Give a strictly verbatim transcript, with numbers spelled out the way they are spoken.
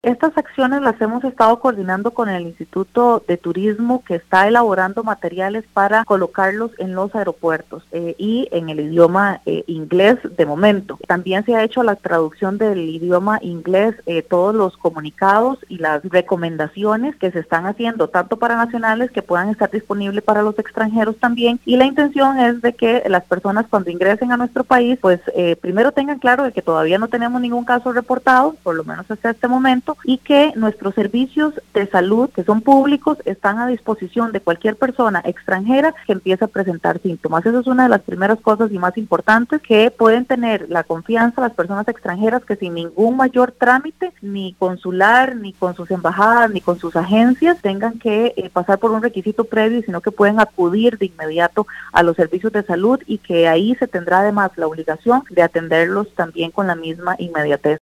Estas acciones las hemos estado coordinando con el Instituto de Turismo, que está elaborando materiales para colocarlos en los aeropuertos eh, y en el idioma eh, inglés de momento. También se ha hecho la traducción del idioma inglés, eh, todos los comunicados y las recomendaciones que se están haciendo, tanto para nacionales que puedan estar disponibles para los extranjeros también. Y la intención es de que las personas cuando ingresen a nuestro país, pues eh, primero tengan claro de que todavía no tenemos ningún caso reportado, por lo menos hasta este momento, y que nuestros servicios de salud, que son públicos, están a disposición de cualquier persona extranjera que empiece a presentar síntomas. Esa es una de las primeras cosas y más importantes, que pueden tener la confianza las personas extranjeras que sin ningún mayor trámite, ni consular, ni con sus embajadas, ni con sus agencias, tengan que eh, pasar por un requisito previo, sino que pueden acudir de inmediato a los servicios de salud y que ahí se tendrá además la obligación de atenderlos también con la misma inmediatez.